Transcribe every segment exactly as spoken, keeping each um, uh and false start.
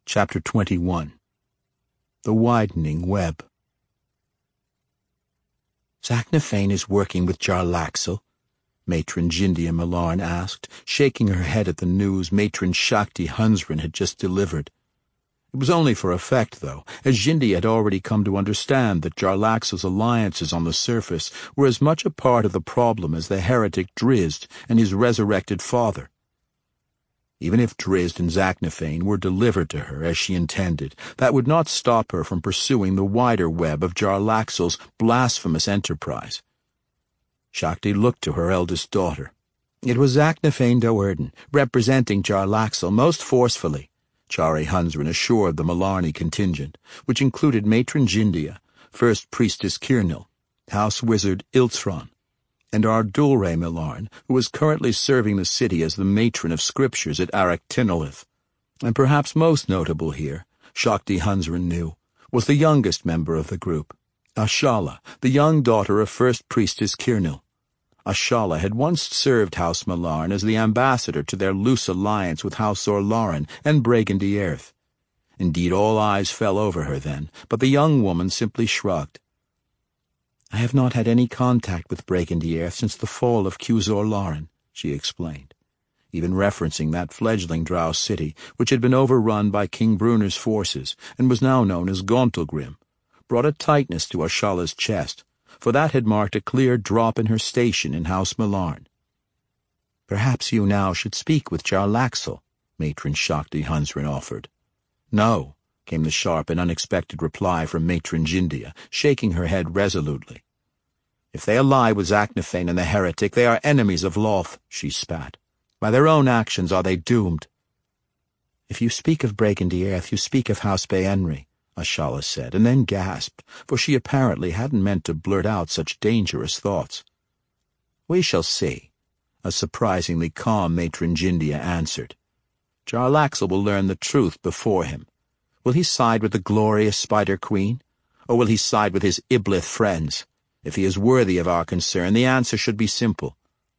Chapter twenty-one. The Widening Web. "Zaknafein is working with Jarlaxle?" Matron Jindia Malarn asked, shaking her head at the news Matron Shakti Hunsren had just delivered. It was only for effect, though, as Jindia had already come to understand that Jarlaxle's alliances on the surface were as much a part of the problem as the heretic Drizzt and his resurrected father. Even if Drizzt and Zaknafein were delivered to her as she intended, that would not stop her from pursuing the wider web of Jarlaxle's blasphemous enterprise. Shakti looked to her eldest daughter. It was Zaknafein Do'Urden, representing Jarlaxle most forcefully, Chari Hunsren assured the Malarney contingent, which included Matron Jindia, First Priestess Kirnil, House Wizard Iltron, and Ardulre Malarn, who was currently serving the city as the matron of scriptures at Aractinolith. And perhaps most notable here, Shakti Hunsren knew, was the youngest member of the group, Ashala, the young daughter of First Priestess Kirnil. Ashala had once served House Malarn as the ambassador to their loose alliance with House Orlaran and Bregan Dierth. Indeed, all eyes fell over her then, but the young woman simply shrugged. "I have not had any contact with Bregan Dierth since the fall of Quzor-Laren," she explained, even referencing that fledgling drow city which had been overrun by King Brunor's forces and was now known as Gauntlgrim, brought a tightness to Ashala's chest, for that had marked a clear drop in her station in House Malarn. "Perhaps you now should speak with Jarlaxle," Matron Shakti Hunsren offered. "No," came the sharp and unexpected reply from Matron Jindia, shaking her head resolutely. "If they ally with Zaknafein and the heretic, they are enemies of Lolth," she spat. "By their own actions are they doomed." "If you speak of Bregan Dierth, you speak of House Baenri," Ashala said, and then gasped, for she apparently hadn't meant to blurt out such dangerous thoughts. "We shall see," a surprisingly calm Matron Jindia answered. "Jarlaxle will learn the truth before him. Will he side with the glorious Spider Queen, or will he side with his Iblith friends? If he is worthy of our concern, the answer should be simple."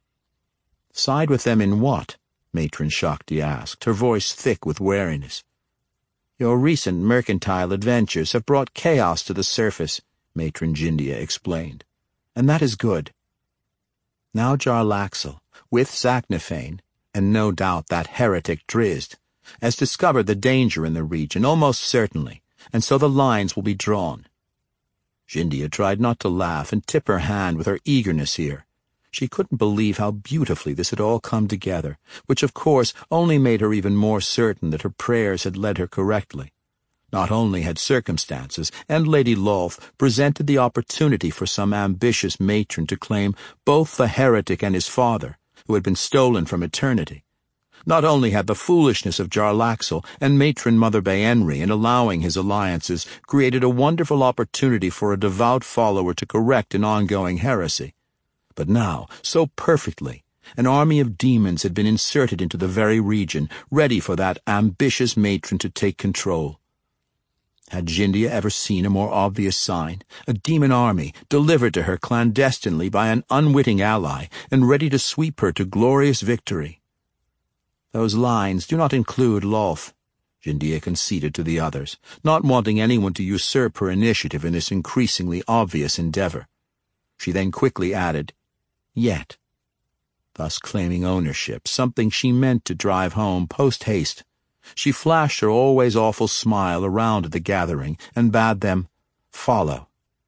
"Side with them in what?" Matron Shakti asked, her voice thick with wariness. "Your recent mercantile adventures have brought chaos to the surface," Matron Jindia explained, "and that is good. Now Jarlaxle, with Zaknafein, and no doubt that heretic Drizzt, has discovered the danger in the region, almost certainly, and so the lines will be drawn." Jindia tried not to laugh and tip her hand with her eagerness here. She couldn't believe how beautifully this had all come together, which of course only made her even more certain that her prayers had led her correctly. Not only had circumstances and Lady Lolth presented the opportunity for some ambitious matron to claim both the heretic and his father, who had been stolen from eternity. Not only had the foolishness of Jarlaxle and Matron Mother Baenri in allowing his alliances created a wonderful opportunity for a devout follower to correct an ongoing heresy, but now, so perfectly, an army of demons had been inserted into the very region, ready for that ambitious matron to take control. Had Jindia ever seen a more obvious sign? A demon army, delivered to her clandestinely by an unwitting ally, and ready to sweep her to glorious victory. "Those lines do not include Lolth," Jindia conceded to the others, not wanting anyone to usurp her initiative in this increasingly obvious endeavor. She then quickly added, "Yet," thus claiming ownership, something she meant to drive home post-haste. She flashed her always awful smile around at the gathering and bade them follow.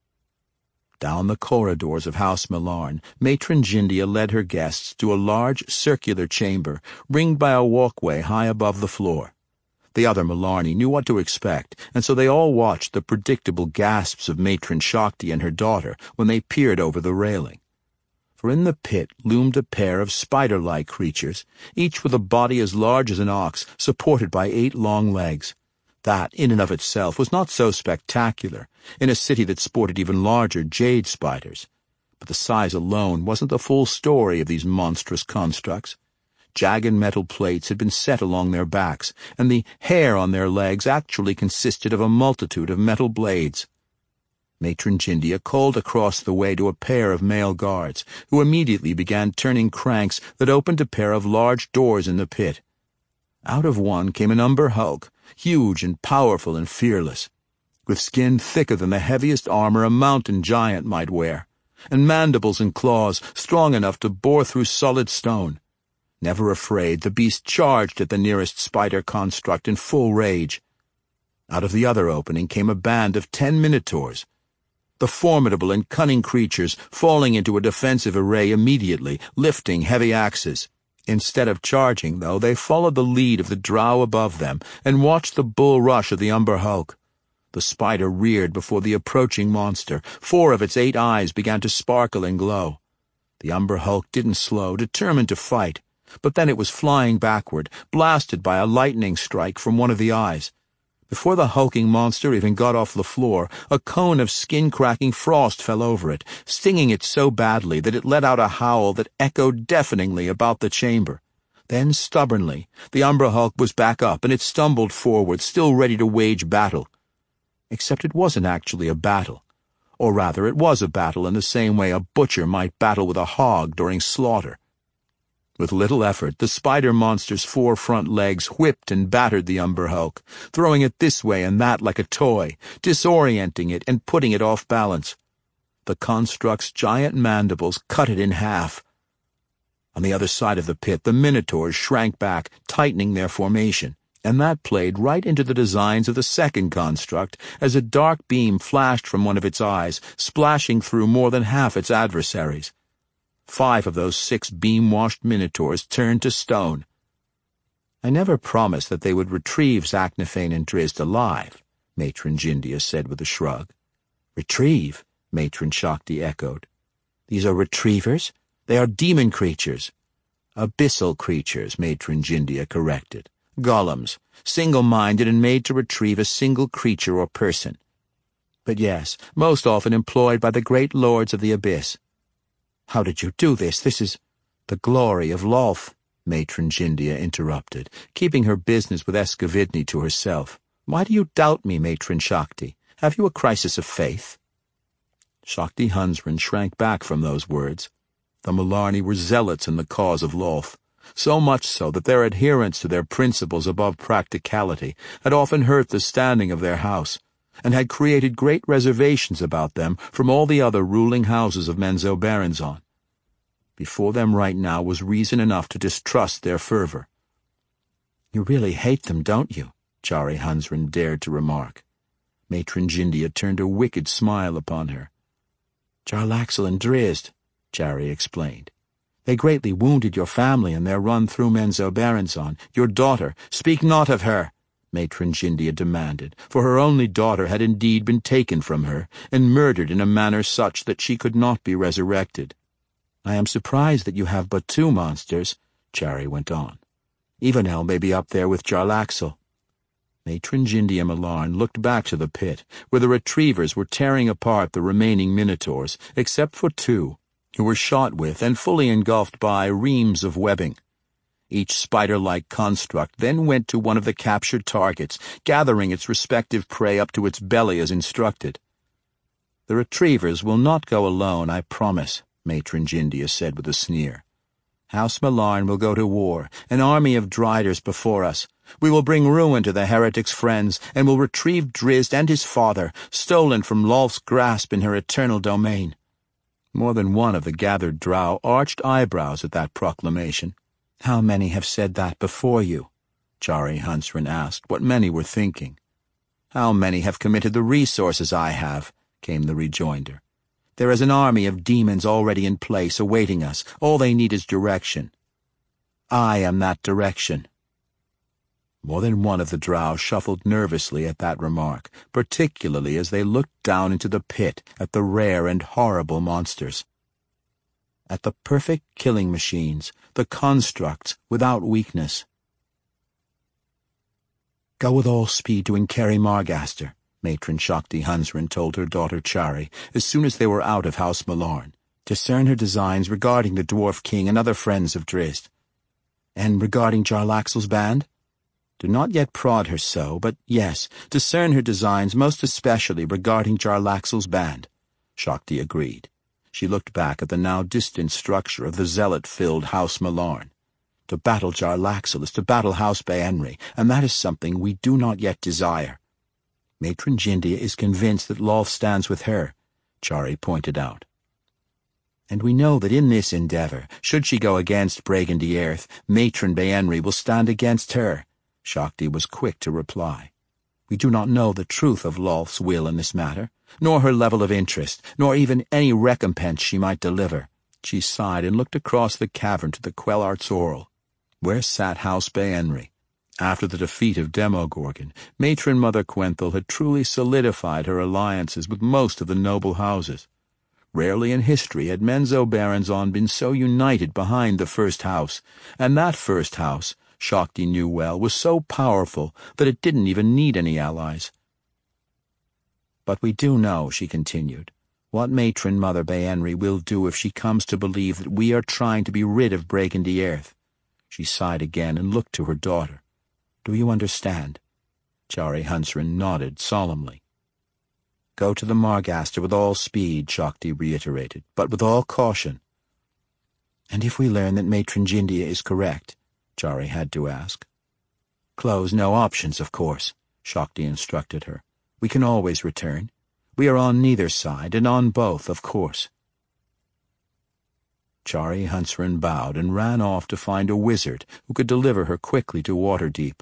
Down the corridors of House Malarn, Matron Jindia led her guests to a large circular chamber ringed by a walkway high above the floor. The other Malarney knew what to expect, and so they all watched the predictable gasps of Matron Shakti and her daughter when they peered over the railing. For in the pit loomed a pair of spider-like creatures, each with a body as large as an ox, supported by eight long legs. That, in and of itself, was not so spectacular, in a city that sported even larger jade spiders. But the size alone wasn't the full story of these monstrous constructs. Jagged metal plates had been set along their backs, and the hair on their legs actually consisted of a multitude of metal blades. Matron Jindia called across the way to a pair of male guards, who immediately began turning cranks that opened a pair of large doors in the pit. Out of one came an Umber Hulk, huge and powerful and fearless, with skin thicker than the heaviest armor a mountain giant might wear, and mandibles and claws strong enough to bore through solid stone. Never afraid, the beast charged at the nearest spider construct in full rage. Out of the other opening came a band of ten minotaurs, the formidable and cunning creatures falling into a defensive array immediately, lifting heavy axes. Instead of charging, though, they followed the lead of the drow above them and watched the bull rush of the Umber Hulk. The spider reared before the approaching monster. Four of its eight eyes began to sparkle and glow. The Umber Hulk didn't slow, determined to fight, but then it was flying backward, blasted by a lightning strike from one of the eyes. Before the hulking monster even got off the floor, a cone of skin-cracking frost fell over it, stinging it so badly that it let out a howl that echoed deafeningly about the chamber. Then, stubbornly, the Umber Hulk was back up, and it stumbled forward, still ready to wage battle. Except it wasn't actually a battle. Or rather, it was a battle in the same way a butcher might battle with a hog during slaughter. With little effort, the spider monster's four front legs whipped and battered the Umber Hulk, throwing it this way and that like a toy, disorienting it and putting it off balance. The construct's giant mandibles cut it in half. On the other side of the pit, the minotaurs shrank back, tightening their formation, and that played right into the designs of the second construct as a dark beam flashed from one of its eyes, splashing through more than half its adversaries. Five of those six beam-washed minotaurs turned to stone. I never promised that they would retrieve Zaknafein and Drizzt alive, Matron Jindia said with a shrug. Retrieve? Matron Shakti echoed. These are retrievers? They are demon creatures. Abyssal creatures, Matron Jindia corrected. Golems, single-minded and made to retrieve a single creature or person. But yes, most often employed by the great lords of the abyss. How did you do this? This is the glory of Lolth, Matron Jindia interrupted, keeping her business with Escovidni to herself. Why do you doubt me, Matron Shakti? Have you a crisis of faith? Shakti Hunsren shrank back from those words. The Malarni were zealots in the cause of Lolth, so much so that their adherence to their principles above practicality had often hurt the standing of their house, and had created great reservations about them from all the other ruling houses of Menzoberranzan. Before them right now was reason enough to distrust their fervor. You really hate them, don't you? Jari Hunsren dared to remark. Matron Jindia turned a wicked smile upon her. Jarlaxle and Drizzt, Jari explained. They greatly wounded your family in their run through Menzoberranzan. Your daughter, speak not of her, Matron Jindia demanded, for her only daughter had indeed been taken from her, and murdered in a manner such that she could not be resurrected. I am surprised that you have but two monsters, Jari went on. Evenel may be up there with Jarlaxle. Matron Jindia Malarn looked back to the pit, where the retrievers were tearing apart the remaining minotaurs, except for two, who were shot with and fully engulfed by reams of webbing. Each spider-like construct then went to one of the captured targets, gathering its respective prey up to its belly as instructed. The retrievers will not go alone, I promise, Matron Jindia said with a sneer. House Malarn will go to war, an army of Driders before us. We will bring ruin to the heretic's friends, and will retrieve Drizzt and his father, stolen from Lolth's grasp in her eternal domain. More than one of the gathered drow arched eyebrows at that proclamation. How many have said that before you? Jari Hunsren asked, what many were thinking. How many have committed the resources I have? Came the rejoinder. There is an army of demons already in place, awaiting us. All they need is direction. I am that direction. More than one of the drow shuffled nervously at that remark, particularly as they looked down into the pit at the rare and horrible monsters. At the perfect killing machines, the constructs without weakness. Go with all speed to Inkeri Margaster, Matron Shakti Hunsren told her daughter Chari as soon as they were out of House Malarn. Discern her designs regarding the Dwarf King and other friends of Drizzt. And regarding Jarlaxle's band? Do not yet prod her so, but yes, discern her designs most especially regarding Jarlaxle's band, Shakti agreed. She looked back at the now distant structure of the zealot-filled House Malarn. To battle Jarlaxle is to battle House Baenri, and that is something we do not yet desire. Matron Jindia is convinced that Lolth stands with her, Chari pointed out. And we know that in this endeavour, should she go against Bregan the Earth, Matron Baenri will stand against her, Shakti was quick to reply. We do not know the truth of Lolth's will in this matter, nor her level of interest, nor even any recompense she might deliver. She sighed and looked across the cavern to the Quellart's Oral, where sat House Baenri. After the defeat of Demogorgon, Matron Mother Quenthel had truly solidified her alliances with most of the noble houses. Rarely in history had Menzoberranzan been so united behind the first house, and that first house, Shakti knew well, was so powerful that it didn't even need any allies. But we do know, she continued, what Matron Mother Baenri will do if she comes to believe that we are trying to be rid of Bregan the Earth. She sighed again and looked to her daughter. Do you understand? Chari Hunsren nodded solemnly. Go to the Margaster with all speed, Shakti reiterated, but with all caution. And if we learn that Matron Jindia is correct? Chari had to ask. Close no options, of course, Shakti instructed her. We can always return. We are on neither side, and on both, of course. Chari Hunsren bowed and ran off to find a wizard who could deliver her quickly to Waterdeep.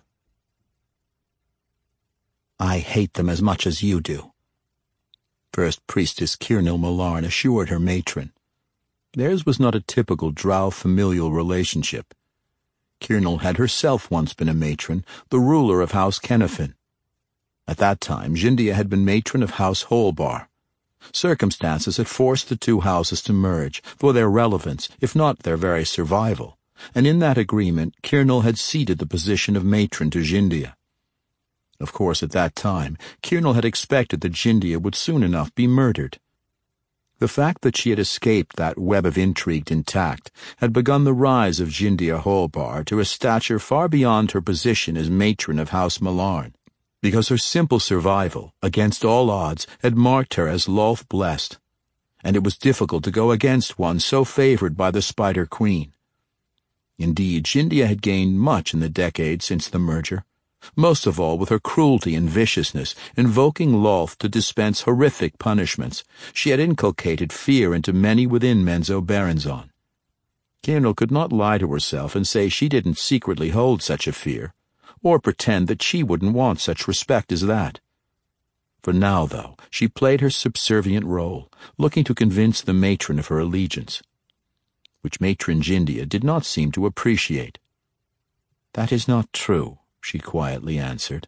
I hate them as much as you do, First Priestess Kirnil Malarn assured her matron. Theirs was not a typical drow familial relationship. Kirnil had herself once been a matron, the ruler of House Kennefin. At that time, Jindia had been matron of House Holbar. Circumstances had forced the two houses to merge, for their relevance, if not their very survival, and in that agreement Kirnil had ceded the position of matron to Jindia. Of course, at that time, Kirnil had expected that Jindia would soon enough be murdered. The fact that she had escaped that web of intrigue intact had begun the rise of Jindia Holbar to a stature far beyond her position as matron of House Malarn, because her simple survival, against all odds, had marked her as Lolth blessed, and it was difficult to go against one so favored by the Spider Queen. Indeed, Jindia had gained much in the decades since the merger, most of all with her cruelty and viciousness, invoking Lolth to dispense horrific punishments. She had inculcated fear into many within Menzoberranzan. Kirnil could not lie to herself and say she didn't secretly hold such a fear, or pretend that she wouldn't want such respect as that. For now, though, she played her subservient role, looking to convince the matron of her allegiance, which Matron Jindia did not seem to appreciate. That is not true, she quietly answered.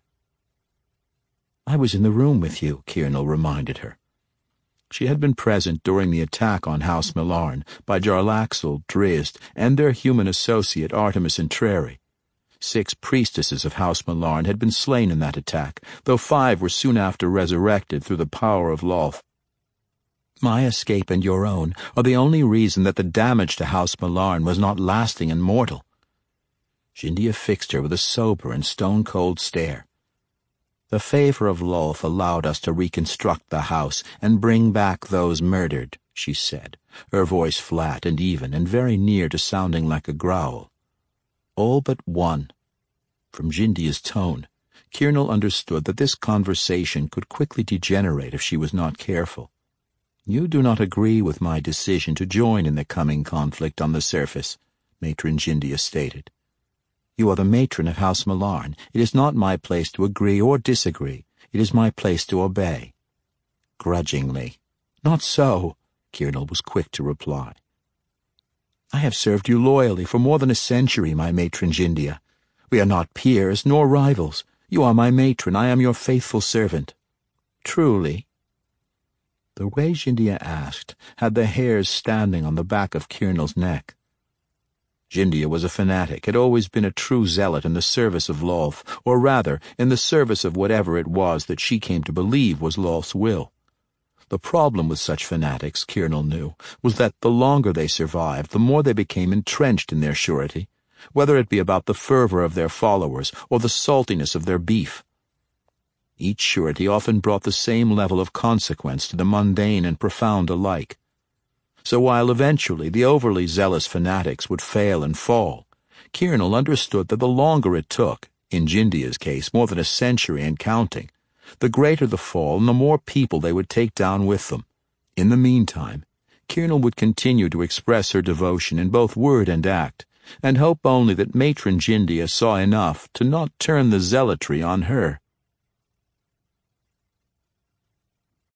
I was in the room with you, Kirnil reminded her. She had been present during the attack on House Malarn by Jarlaxle, Drizzt, and their human associate Artemis Entreri. Six priestesses of House Malarn had been slain in that attack, though five were soon after resurrected through the power of Lolth. My escape and your own are the only reason that the damage to House Malarn was not lasting and mortal. Jindia fixed her with a sober and stone-cold stare. The favor of Lolth allowed us to reconstruct the house and bring back those murdered, she said, her voice flat and even and very near to sounding like a growl. All but one. From Jindia's tone, Kirnil understood that this conversation could quickly degenerate if she was not careful. You do not agree with my decision to join in the coming conflict on the surface, Matron Jindia stated. You are the matron of House Malarn. It is not my place to agree or disagree. It is my place to obey. Grudgingly. Not so, Kirnil was quick to reply. I have served you loyally for more than a century, my matron Jindia. We are not peers nor rivals. You are my matron. I am your faithful servant. Truly? The way Jindia asked had the hairs standing on the back of Kirnil's neck. Jindia was a fanatic, had always been a true zealot in the service of Lolth, or rather, in the service of whatever it was that she came to believe was Lolth's will. The problem with such fanatics, Kirnil knew, was that the longer they survived, the more they became entrenched in their surety, whether it be about the fervor of their followers or the saltiness of their beef. Each surety often brought the same level of consequence to the mundane and profound alike. So while eventually the overly zealous fanatics would fail and fall, Kiernel understood that the longer it took, in Jindia's case more than a century and counting, the greater the fall and the more people they would take down with them. In the meantime, Kiernel would continue to express her devotion in both word and act, and hope only that Matron Jindia saw enough to not turn the zealotry on her.